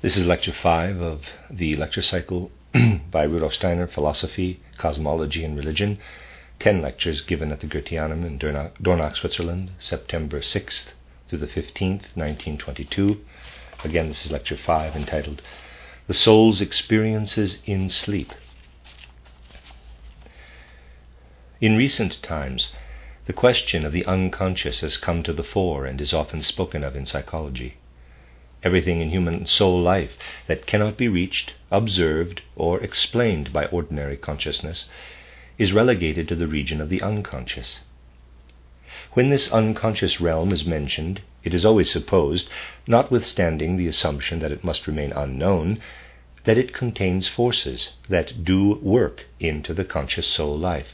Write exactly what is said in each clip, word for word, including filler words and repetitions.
This is Lecture five of the lecture cycle by Rudolf Steiner, Philosophy, Cosmology and Religion. Ten lectures given at the Goetheanum in Dornach, Switzerland, September sixth through the fifteenth, nineteen twenty-two. Again, this is Lecture five, entitled The Soul's Experiences in Sleep. In recent times, the question of the unconscious has come to the fore and is often spoken of in psychology. Everything in human soul life that cannot be reached, observed, or explained by ordinary consciousness is relegated to the region of the unconscious. When this unconscious realm is mentioned, it is always supposed, notwithstanding the assumption that it must remain unknown, that it contains forces that do work into the conscious soul life.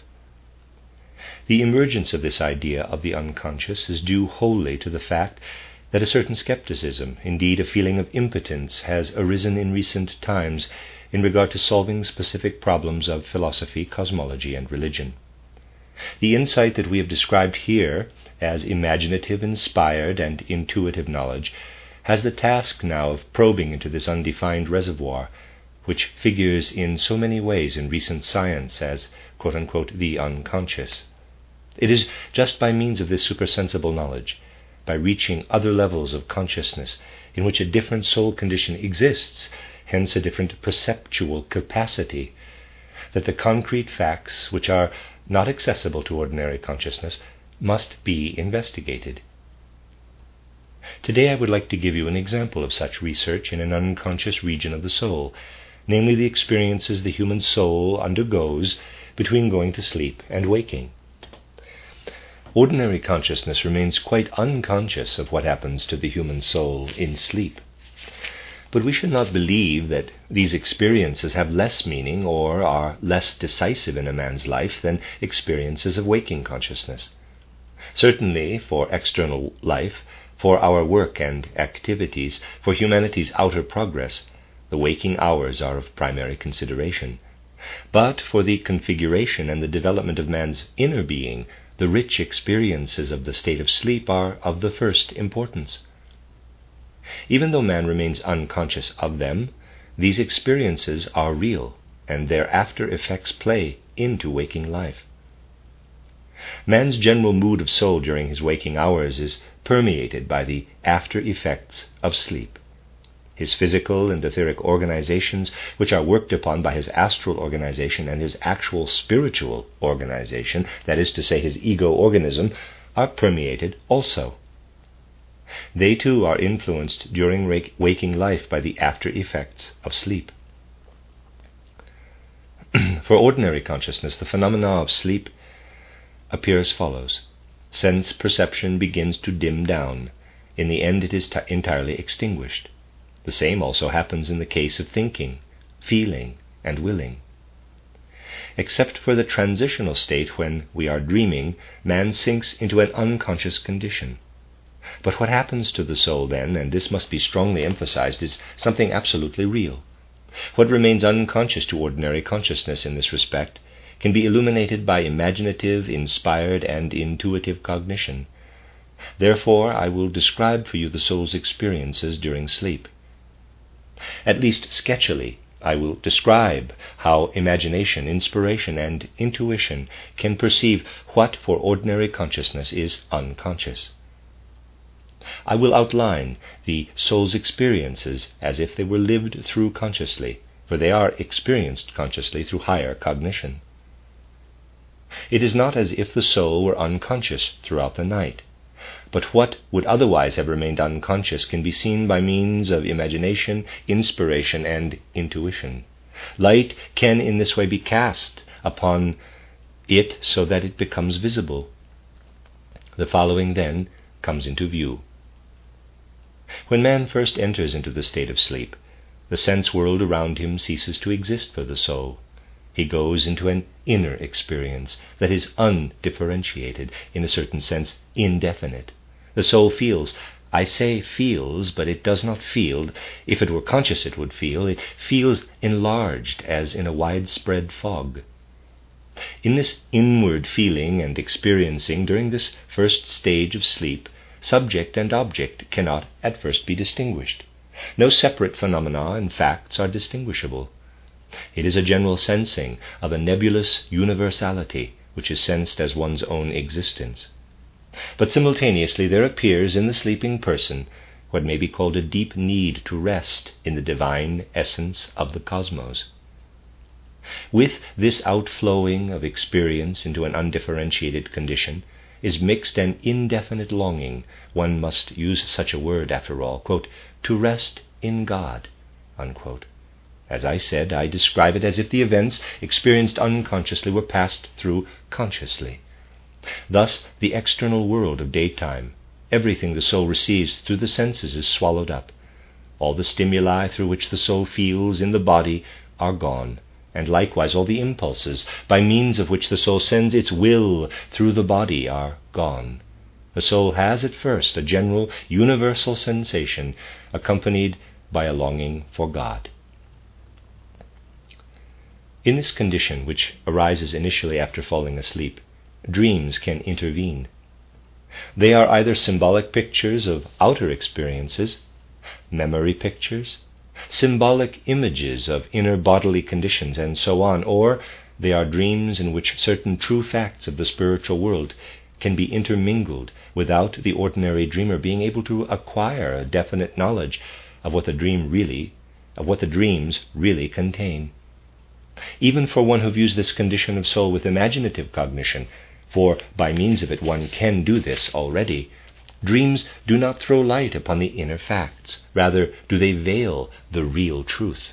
The emergence of this idea of the unconscious is due wholly to the fact that a certain skepticism, indeed a feeling of impotence, has arisen in recent times in regard to solving specific problems of philosophy, cosmology, and religion. The insight that we have described here as imaginative, inspired, and intuitive knowledge has the task now of probing into this undefined reservoir, which figures in so many ways in recent science as, quote-unquote, the unconscious. It is just by means of this supersensible knowledge, by reaching other levels of consciousness in which a different soul condition exists, hence a different perceptual capacity, that the concrete facts which are not accessible to ordinary consciousness must be investigated. Today I would like to give you an example of such research in an unconscious region of the soul, namely the experiences the human soul undergoes between going to sleep and waking. Ordinary consciousness remains quite unconscious of what happens to the human soul in sleep. But we should not believe that these experiences have less meaning or are less decisive in a man's life than experiences of waking consciousness. Certainly, for external life, for our work and activities, for humanity's outer progress, the waking hours are of primary consideration. But for the configuration and the development of man's inner being, the rich experiences of the state of sleep are of the first importance. Even though man remains unconscious of them, these experiences are real, and their after effects play into waking life. Man's general mood of soul during his waking hours is permeated by the after effects of sleep. His physical and etheric organizations, which are worked upon by his astral organization and his actual spiritual organization, that is to say, his ego organism, are permeated also. They too are influenced during waking life by the after effects of sleep. For ordinary consciousness, the phenomena of sleep appear as follows. Sense perception begins to dim down. In the end, it is t- entirely extinguished. The same also happens in the case of thinking, feeling, and willing. Except for the transitional state when we are dreaming, man sinks into an unconscious condition. But what happens to the soul then, and this must be strongly emphasized, is something absolutely real. What remains unconscious to ordinary consciousness in this respect can be illuminated by imaginative, inspired, and intuitive cognition. Therefore, I will describe for you the soul's experiences during sleep. At least sketchily, I will describe how imagination, inspiration, and intuition can perceive what for ordinary consciousness is unconscious. I will outline the soul's experiences as if they were lived through consciously, for they are experienced consciously through higher cognition. It is not as if the soul were unconscious throughout the night, but what would otherwise have remained unconscious can be seen by means of imagination, inspiration, and intuition. Light can in this way be cast upon it so that it becomes visible. The following then comes into view. When man first enters into the state of sleep, the sense world around him ceases to exist for the soul. He goes into an inner experience that is undifferentiated, in a certain sense indefinite. The soul feels. I say feels, but it does not feel. If it were conscious it would feel. It feels enlarged as in a widespread fog. In this inward feeling and experiencing during this first stage of sleep, subject and object cannot at first be distinguished. No separate phenomena and facts are distinguishable. It is a general sensing of a nebulous universality which is sensed as one's own existence. But simultaneously there appears in the sleeping person what may be called a deep need to rest in the divine essence of the cosmos. With this outflowing of experience into an undifferentiated condition is mixed an indefinite longing, one must use such a word after all, quote, to rest in God, unquote. As I said, I describe it as if the events experienced unconsciously were passed through consciously. Thus, the external world of daytime, everything the soul receives through the senses is swallowed up. All the stimuli through which the soul feels in the body are gone, and likewise all the impulses by means of which the soul sends its will through the body are gone. The soul has at first a general, universal sensation accompanied by a longing for God. In this condition, which arises initially after falling asleep, dreams can intervene. They are either symbolic pictures of outer experiences, memory pictures, symbolic images of inner bodily conditions, and so on, or they are dreams in which certain true facts of the spiritual world can be intermingled without the ordinary dreamer being able to acquire a definite knowledge of what the dream really, of what the dreams really contain. Even for one who views this condition of soul with imaginative cognition, for by means of it one can do this already, dreams do not throw light upon the inner facts. Rather, do they veil the real truth.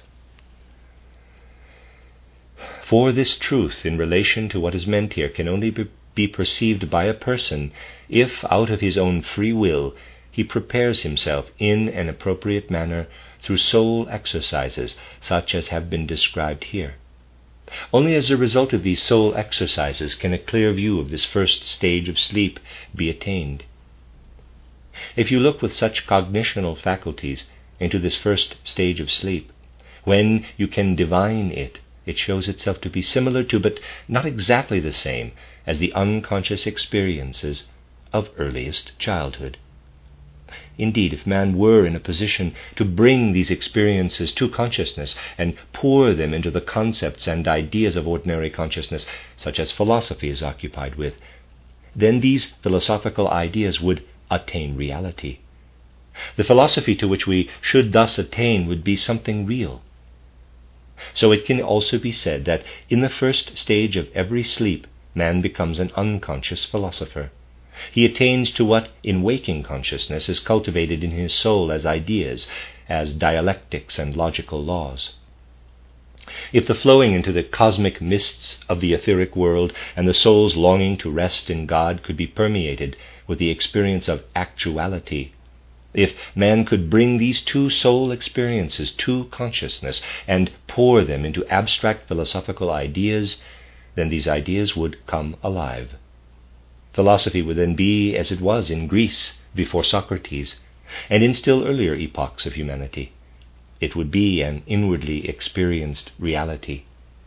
For this truth in relation to what is meant here can only be, be perceived by a person if, out of his own free will, he prepares himself in an appropriate manner through soul exercises such as have been described here. Only as a result of these soul exercises can a clear view of this first stage of sleep be attained. If you look with such cognitional faculties into this first stage of sleep, when you can divine it, it shows itself to be similar to, but not exactly the same, as the unconscious experiences of earliest childhood. Indeed, if man were in a position to bring these experiences to consciousness and pour them into the concepts and ideas of ordinary consciousness, such as philosophy is occupied with, then these philosophical ideas would attain reality. The philosophy to which we should thus attain would be something real. So it can also be said that in the first stage of every sleep, man becomes an unconscious philosopher. He attains to what in waking consciousness is cultivated in his soul as ideas, as dialectics and logical laws. If the flowing into the cosmic mists of the etheric world and the soul's longing to rest in God could be permeated with the experience of actuality, if man could bring these two soul experiences to consciousness and pour them into abstract philosophical ideas, then these ideas would come alive. Philosophy would then be as it was in Greece before Socrates, and in still earlier epochs of humanity. It would be an inwardly experienced reality.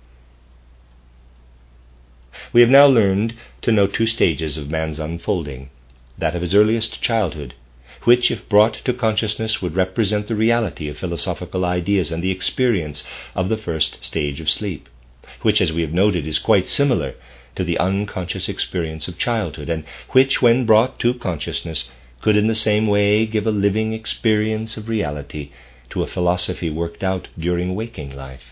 We have now learned to know two stages of man's unfolding, that of his earliest childhood, which, if brought to consciousness, would represent the reality of philosophical ideas and the experience of the first stage of sleep, which, as we have noted, is quite similar to the unconscious experience of childhood, and which, when brought to consciousness, could in the same way give a living experience of reality to a philosophy worked out during waking life.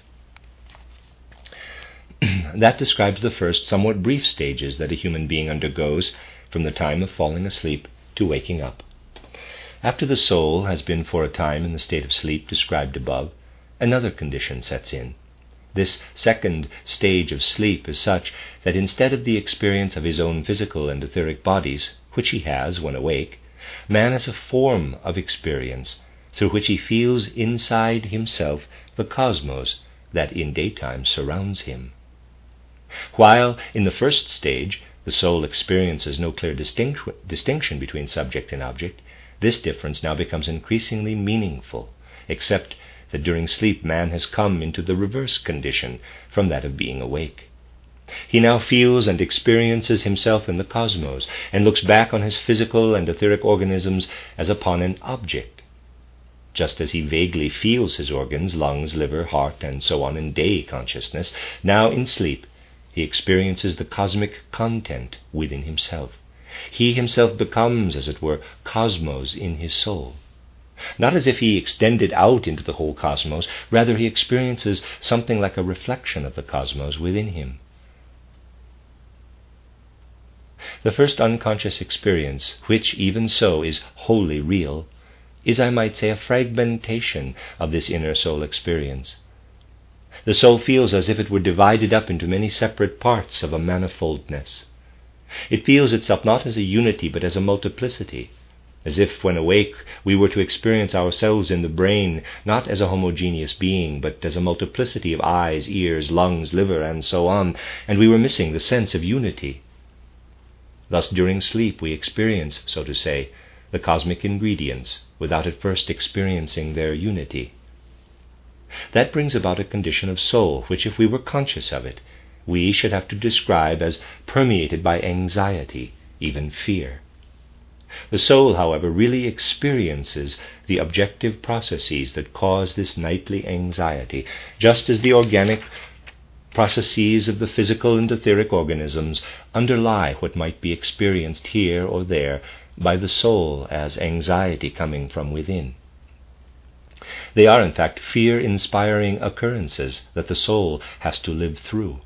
That describes the first somewhat brief stages that a human being undergoes from the time of falling asleep to waking up. After the soul has been for a time in the state of sleep described above, another condition sets in. This second stage of sleep is such that instead of the experience of his own physical and etheric bodies, which he has when awake, man has a form of experience through which he feels inside himself the cosmos that in daytime surrounds him. While in the first stage the soul experiences no clear distinct- distinction between subject and object, this difference now becomes increasingly meaningful, except that during sleep man has come into the reverse condition from that of being awake. He now feels and experiences himself in the cosmos, and looks back on his physical and etheric organisms as upon an object. Just as he vaguely feels his organs, lungs, liver, heart, and so on in day consciousness, now in sleep he experiences the cosmic content within himself. He himself becomes, as it were, cosmos in his soul. Not as if he extended out into the whole cosmos, rather he experiences something like a reflection of the cosmos within him. The first unconscious experience, which even so is wholly real, is, I might say, a fragmentation of this inner soul experience. The soul feels as if it were divided up into many separate parts of a manifoldness. It feels itself not as a unity but as a multiplicity, as if when awake we were to experience ourselves in the brain not as a homogeneous being but as a multiplicity of eyes, ears, lungs, liver, and so on, and we were missing the sense of unity. Thus during sleep we experience, so to say, the cosmic ingredients without at first experiencing their unity. That brings about a condition of soul which, if we were conscious of it, we should have to describe as permeated by anxiety, even fear. The soul, however, really experiences the objective processes that cause this nightly anxiety, just as the organic processes of the physical and etheric organisms underlie what might be experienced here or there by the soul as anxiety coming from within. They are, in fact, fear-inspiring occurrences that the soul has to live through.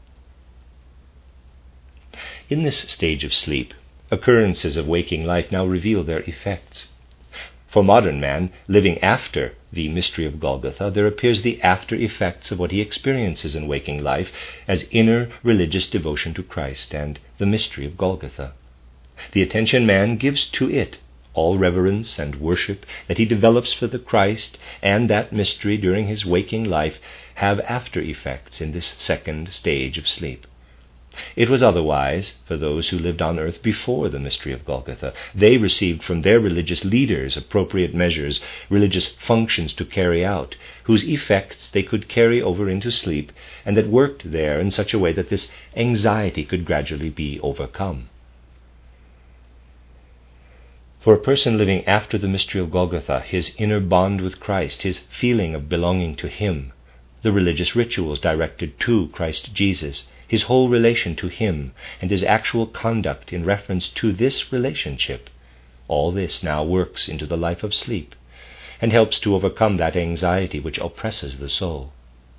In this stage of sleep, occurrences of waking life now reveal their effects. For modern man, living after the mystery of Golgotha, there appears the after effects of what he experiences in waking life as inner religious devotion to Christ and the mystery of Golgotha. The attention man gives to it all reverence and worship that he develops for the Christ and that mystery during his waking life have after effects in this second stage of sleep. It was otherwise for those who lived on earth before the mystery of Golgotha. They received from their religious leaders appropriate measures, religious functions to carry out, whose effects they could carry over into sleep, and that worked there in such a way that this anxiety could gradually be overcome. For a person living after the mystery of Golgotha, his inner bond with Christ, his feeling of belonging to Him, the religious rituals directed to Christ Jesus, his whole relation to Him, and his actual conduct in reference to this relationship, all this now works into the life of sleep and helps to overcome that anxiety which oppresses the soul.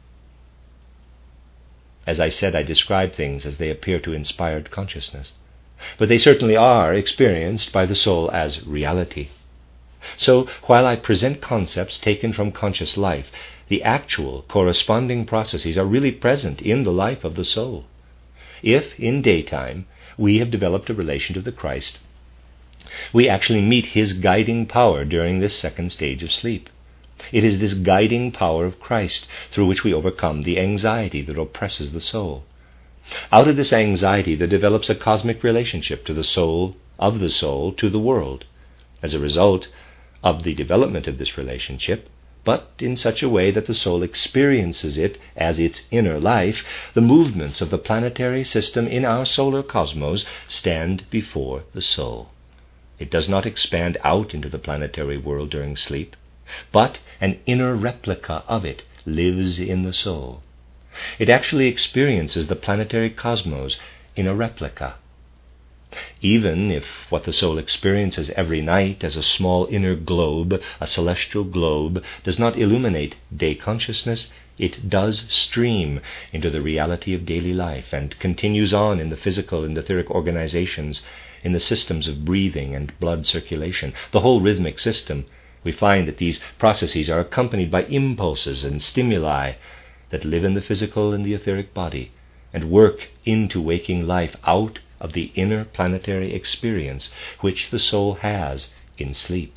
As I said, I describe things as they appear to inspired consciousness, but they certainly are experienced by the soul as reality. So, while I present concepts taken from conscious life, the actual corresponding processes are really present in the life of the soul. If, in daytime, we have developed a relation to the Christ, we actually meet His guiding power during this second stage of sleep. It is this guiding power of Christ through which we overcome the anxiety that oppresses the soul. Out of this anxiety there develops a cosmic relationship to the soul, of the soul, to the world. As a result of the development of this relationship, but in such a way that the soul experiences it as its inner life, the movements of the planetary system in our solar cosmos stand before the soul. It does not expand out into the planetary world during sleep, but an inner replica of it lives in the soul. It actually experiences the planetary cosmos in a replica. Even if what the soul experiences every night as a small inner globe, a celestial globe, does not illuminate day consciousness, it does stream into the reality of daily life and continues on in the physical and etheric organizations, in the systems of breathing and blood circulation, the whole rhythmic system. We find that these processes are accompanied by impulses and stimuli that live in the physical and the etheric body and work into waking life out of the inner planetary experience which the soul has in sleep.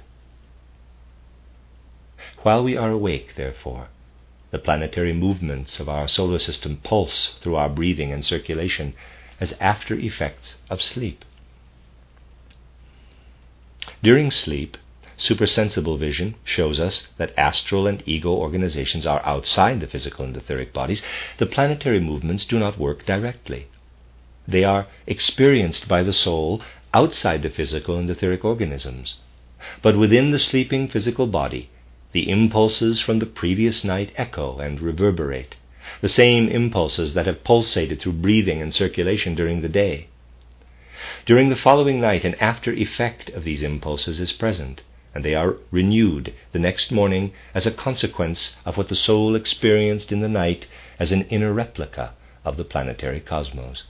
While we are awake, therefore, the planetary movements of our solar system pulse through our breathing and circulation as after effects of sleep. During sleep, supersensible vision shows us that astral and ego organizations are outside the physical and etheric bodies. The planetary movements do not work directly. They are experienced by the soul outside the physical and etheric organisms. But within the sleeping physical body, The impulses from the previous night echo and reverberate, the same impulses that have pulsated through breathing and circulation during the day. During the following night, an after effect of these impulses is present, and they are renewed the next morning as a consequence of what the soul experienced in the night as an inner replica of the planetary cosmos.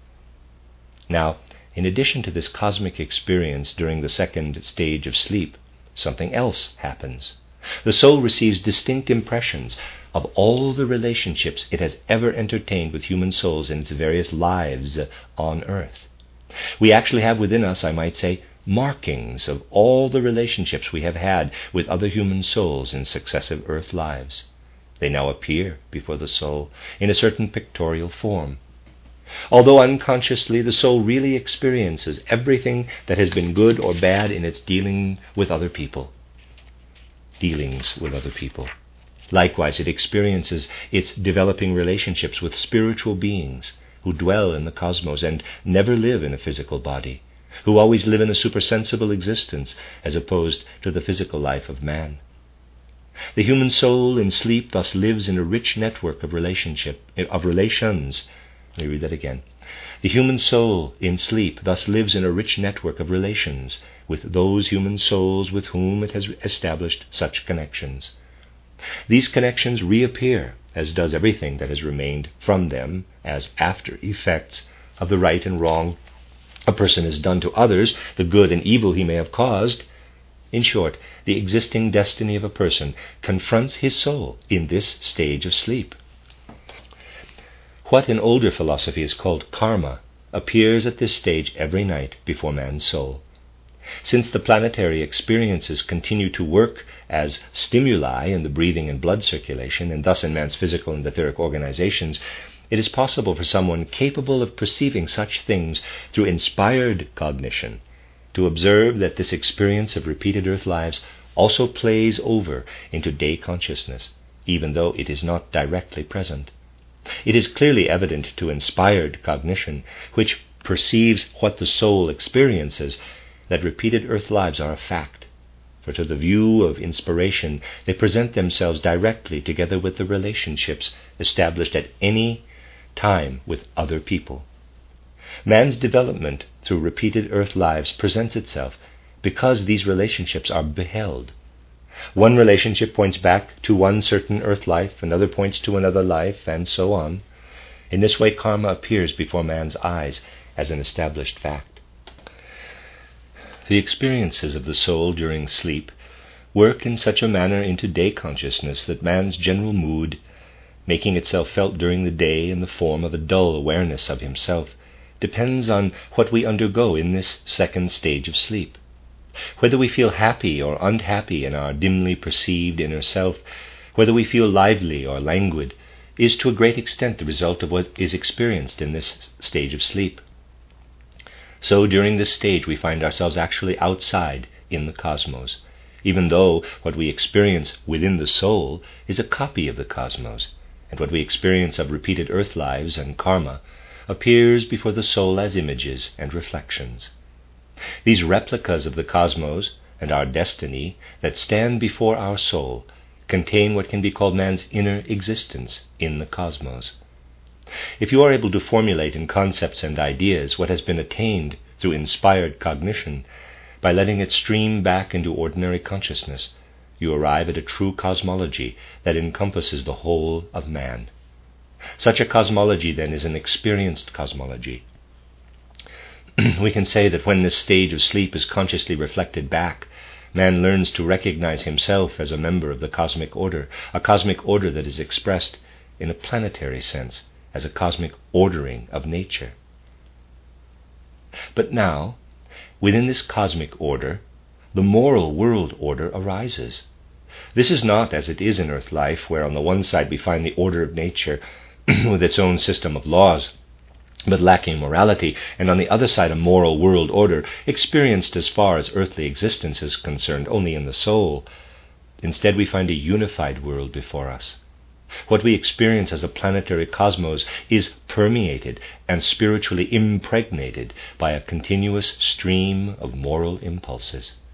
Now, in addition to this cosmic experience during the second stage of sleep, something else happens. The soul receives distinct impressions of all the relationships it has ever entertained with human souls in its various lives on earth. We actually have within us, I might say, markings of all the relationships we have had with other human souls in successive earth lives. They now appear before the soul in a certain pictorial form. Although unconsciously the soul really experiences everything that has been good or bad in its dealing with other people. Dealings with other people. Likewise, it experiences its developing relationships with spiritual beings who dwell in the cosmos and never live in a physical body, who always live in a supersensible existence as opposed to the physical life of man. The human soul in sleep thus lives in a rich network of relationship of relations. Let me read that again. The human soul in sleep thus lives in a rich network of relations with those human souls with whom it has established such connections. These connections reappear, as does everything that has remained from them, as after effects of the right and wrong a person has done to others, the good and evil he may have caused. In short, the existing destiny of a person confronts his soul in this stage of sleep. What in older philosophy is called karma appears at this stage every night before man's soul. Since the planetary experiences continue to work as stimuli in the breathing and blood circulation, and thus in man's physical and etheric organizations, it is possible for someone capable of perceiving such things through inspired cognition to observe that this experience of repeated earth lives also plays over into day consciousness, even though it is not directly present. It is clearly evident to inspired cognition, which perceives what the soul experiences, that repeated earth lives are a fact, for to the view of inspiration they present themselves directly together with the relationships established at any time with other people. Man's development through repeated earth lives presents itself because these relationships are beheld. One relationship points back to one certain earth life, another points to another life, and so on. In this way, karma appears before man's eyes as an established fact. The experiences of the soul during sleep work in such a manner into day consciousness that man's general mood, making itself felt during the day in the form of a dull awareness of himself, depends on what we undergo in this second stage of sleep. Whether we feel happy or unhappy in our dimly perceived inner self, whether we feel lively or languid, is to a great extent the result of what is experienced in this stage of sleep. So during this stage we find ourselves actually outside in the cosmos, even though what we experience within the soul is a copy of the cosmos, and what we experience of repeated earth lives and karma appears before the soul as images and reflections. These replicas of the cosmos and our destiny that stand before our soul contain what can be called man's inner existence in the cosmos. If you are able to formulate in concepts and ideas what has been attained through inspired cognition, by letting it stream back into ordinary consciousness, you arrive at a true cosmology that encompasses the whole of man. Such a cosmology, then, is an experienced cosmology. We can say that when this stage of sleep is consciously reflected back, man learns to recognize himself as a member of the cosmic order, a cosmic order that is expressed in a planetary sense as a cosmic ordering of nature. But now, within this cosmic order, the moral world order arises. This is not as it is in earth life, where on the one side we find the order of nature with its own system of laws, but lacking morality, and on the other side a moral world order, experienced as far as earthly existence is concerned only in the soul. Instead, we find a unified world before us. What we experience as a planetary cosmos is permeated and spiritually impregnated by a continuous stream of moral impulses.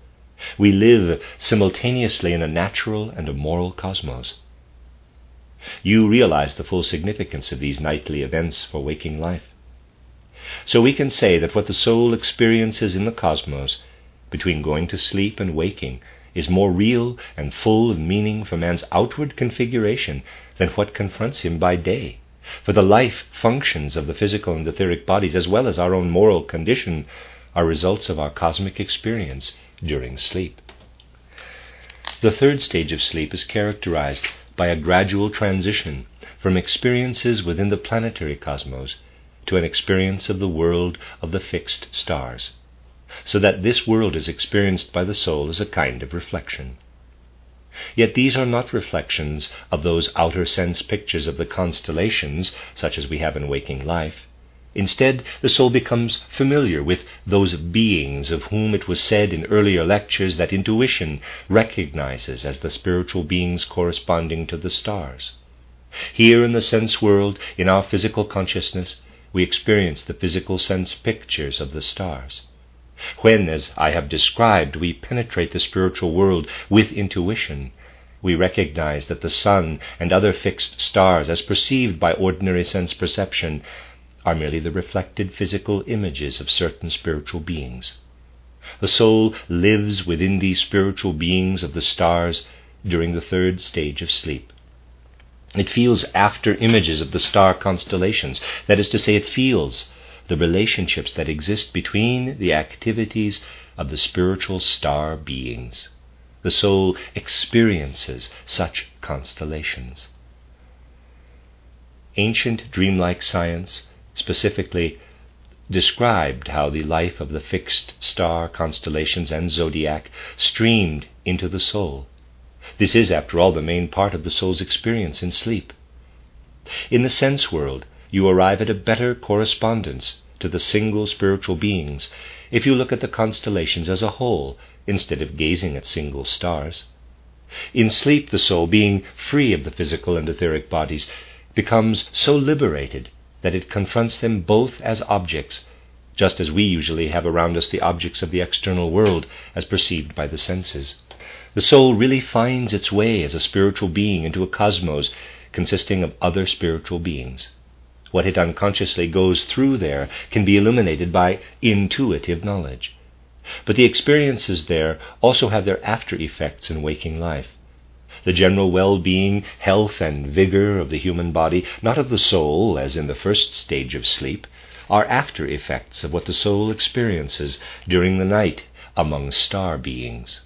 We live simultaneously in a natural and a moral cosmos. You realize the full significance of these nightly events for waking life. So we can say that what the soul experiences in the cosmos between going to sleep and waking is more real and full of meaning for man's outward configuration than what confronts him by day. For the life functions of the physical and etheric bodies, as well as our own moral condition, are results of our cosmic experience during sleep. The third stage of sleep is characterized by a gradual transition from experiences within the planetary cosmos to an experience of the world of the fixed stars, so that this world is experienced by the soul as a kind of reflection. Yet these are not reflections of those outer sense pictures of the constellations, such as we have in waking life. Instead, the soul becomes familiar with those beings of whom it was said in earlier lectures that intuition recognizes as the spiritual beings corresponding to the stars. Here in the sense world, in our physical consciousness, we experience the physical sense pictures of the stars. When, as I have described, we penetrate the spiritual world with intuition, we recognize that the sun and other fixed stars, as perceived by ordinary sense perception, are merely the reflected physical images of certain spiritual beings. The soul lives within these spiritual beings of the stars during the third stage of sleep. It feels after images of the star constellations, that is to say, it feels the relationships that exist between the activities of the spiritual star beings. The soul experiences such constellations. Ancient dreamlike science specifically described how the life of the fixed star constellations and zodiac streamed into the soul. This is, after all, the main part of the soul's experience in sleep. In the sense world, you arrive at a better correspondence to the single spiritual beings if you look at the constellations as a whole instead of gazing at single stars. In sleep, the soul, being free of the physical and etheric bodies, becomes so liberated that it confronts them both as objects, just as we usually have around us the objects of the external world as perceived by the senses. The soul really finds its way as a spiritual being into a cosmos consisting of other spiritual beings. What it unconsciously goes through there can be illuminated by intuitive knowledge. But the experiences there also have their after effects in waking life. The general well-being, health, and vigor of the human body, not of the soul as in the first stage of sleep, are after effects of what the soul experiences during the night among star beings.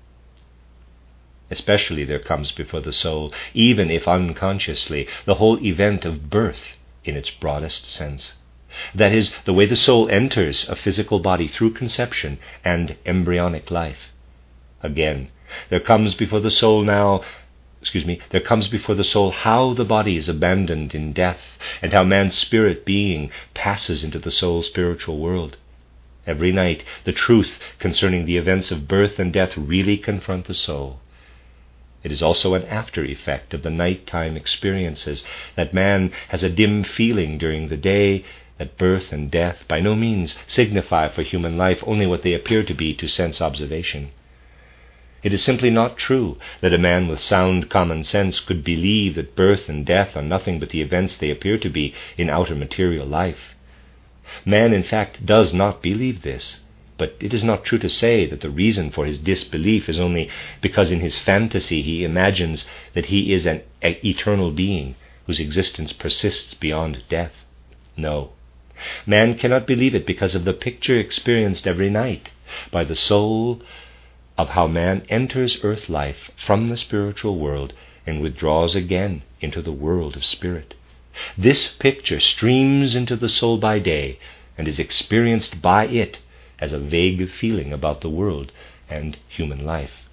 Especially there comes before the soul, even if unconsciously, the whole event of birth in its broadest sense. That is, the way the soul enters a physical body through conception and embryonic life. Again, there comes before the soul now, excuse me, there comes before the soul how the body is abandoned in death, and how man's spirit being passes into the soul's spiritual world. Every night, the truth concerning the events of birth and death really confront the soul. It is also an after effect of the nighttime experiences that man has a dim feeling during the day that birth and death by no means signify for human life only what they appear to be to sense observation. It is simply not true that a man with sound common sense could believe that birth and death are nothing but the events they appear to be in outer material life. Man, in fact, does not believe this. But it is not true to say that the reason for his disbelief is only because in his fantasy he imagines that he is an eternal being whose existence persists beyond death. No, man cannot believe it because of the picture experienced every night by the soul of how man enters earth life from the spiritual world and withdraws again into the world of spirit. This picture streams into the soul by day and is experienced by it as a vague feeling about the world and human life.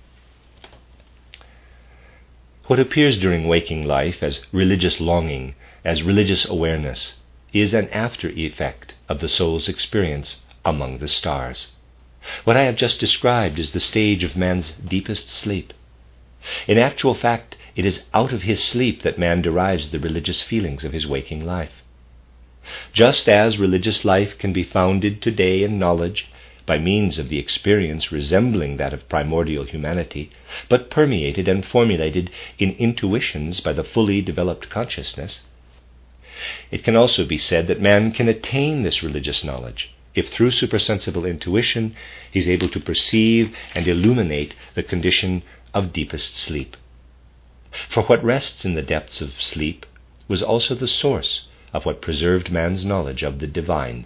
What appears during waking life as religious longing, as religious awareness, is an after effect of the soul's experience among the stars. What I have just described is the stage of man's deepest sleep. In actual fact, it is out of his sleep that man derives the religious feelings of his waking life. Just as religious life can be founded today in knowledge, by means of the experience resembling that of primordial humanity, but permeated and formulated in intuitions by the fully developed consciousness. It can also be said that man can attain this religious knowledge if through supersensible intuition he is able to perceive and illuminate the condition of deepest sleep. For what rests in the depths of sleep was also the source of what preserved man's knowledge of the divine.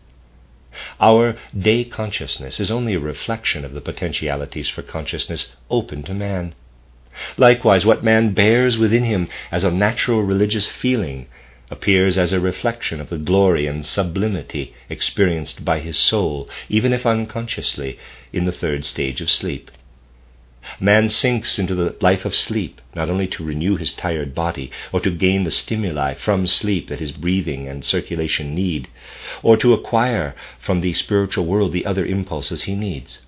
Our day consciousness is only a reflection of the potentialities for consciousness open to man. Likewise, what man bears within him as a natural religious feeling appears as a reflection of the glory and sublimity experienced by his soul, even if unconsciously, in the third stage of sleep. Man sinks into the life of sleep, not only to renew his tired body, or to gain the stimuli from sleep that his breathing and circulation need, or to acquire from the spiritual world the other impulses he needs.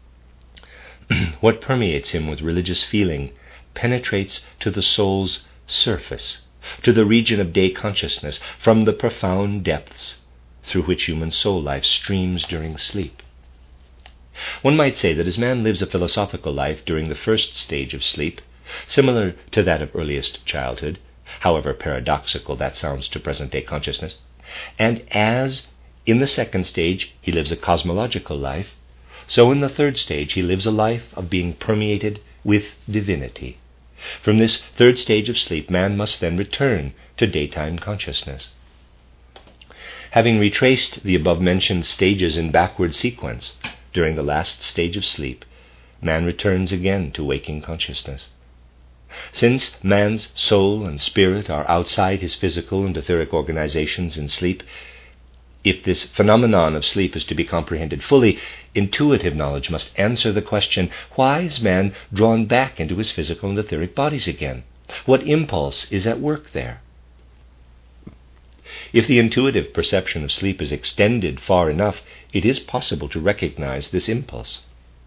What permeates him with religious feeling penetrates to the soul's surface, to the region of day consciousness, from the profound depths through which human soul life streams during sleep. One might say that as man lives a philosophical life during the first stage of sleep, similar to that of earliest childhood, however paradoxical that sounds to present-day consciousness, and as in the second stage he lives a cosmological life, so in the third stage he lives a life of being permeated with divinity. From this third stage of sleep, man must then return to daytime consciousness. Having retraced the above-mentioned stages in backward sequence, during the last stage of sleep, man returns again to waking consciousness. Since man's soul and spirit are outside his physical and etheric organizations in sleep, if this phenomenon of sleep is to be comprehended fully, intuitive knowledge must answer the question, why is man drawn back into his physical and etheric bodies again? What impulse is at work there? If the intuitive perception of sleep is extended far enough, it is possible to recognize this impulse.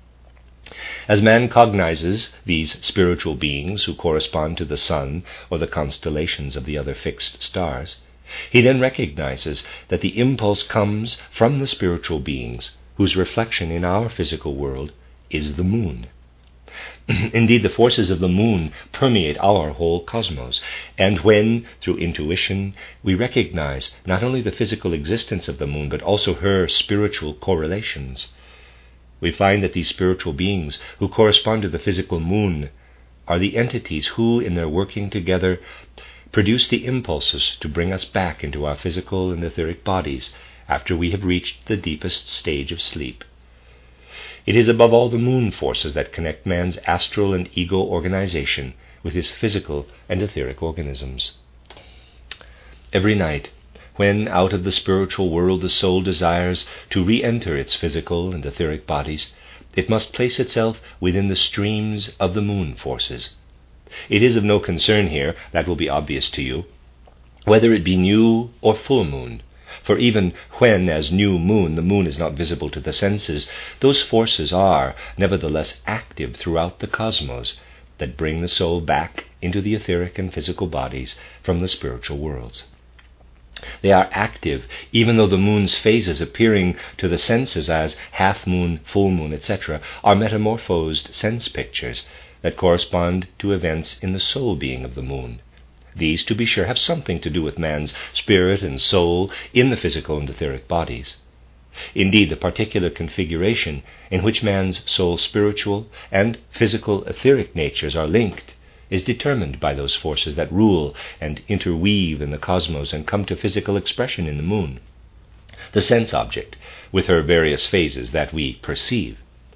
As man cognizes these spiritual beings who correspond to the sun or the constellations of the other fixed stars, he then recognizes that the impulse comes from the spiritual beings whose reflection in our physical world is the moon. Indeed, the forces of the moon permeate our whole cosmos, and when, through intuition, we recognize not only the physical existence of the moon, but also her spiritual correlations, we find that these spiritual beings who correspond to the physical moon are the entities who, in their working together, produce the impulses to bring us back into our physical and etheric bodies after we have reached the deepest stage of sleep. It is above all the moon forces that connect man's astral and ego organization with his physical and etheric organisms. Every night, when out of the spiritual world the soul desires to re-enter its physical and etheric bodies, it must place itself within the streams of the moon forces. It is of no concern here, that will be obvious to you, whether it be new or full moon. For even when, as new moon, the moon is not visible to the senses, those forces are nevertheless active throughout the cosmos that bring the soul back into the etheric and physical bodies from the spiritual worlds. They are active even though the moon's phases appearing to the senses as half moon, full moon, et cetera are metamorphosed sense pictures that correspond to events in the soul being of the moon. These, to be sure, have something to do with man's spirit and soul in the physical and etheric bodies. Indeed, the particular configuration in which man's soul spiritual and physical etheric natures are linked is determined by those forces that rule and interweave in the cosmos and come to physical expression in the moon, the sense object, with her various phases that we perceive.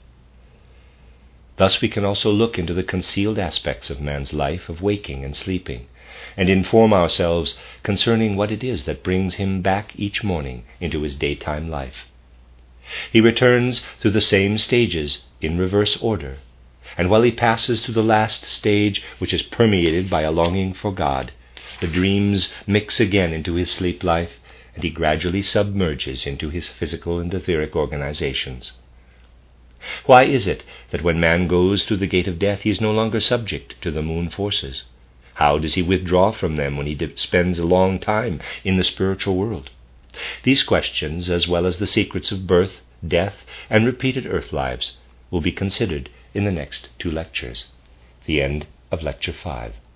Thus we can also look into the concealed aspects of man's life of waking and sleeping, and inform ourselves concerning what it is that brings him back each morning into his daytime life. He returns through the same stages in reverse order, and while he passes through the last stage, which is permeated by a longing for God, the dreams mix again into his sleep life, and he gradually submerges into his physical and etheric organizations. Why is it that when man goes through the gate of death, he is no longer subject to the moon forces? How does he withdraw from them when he spends a long time in the spiritual world? These questions, as well as the secrets of birth, death, and repeated earth lives will be considered in the next two lectures. The end of Lecture five.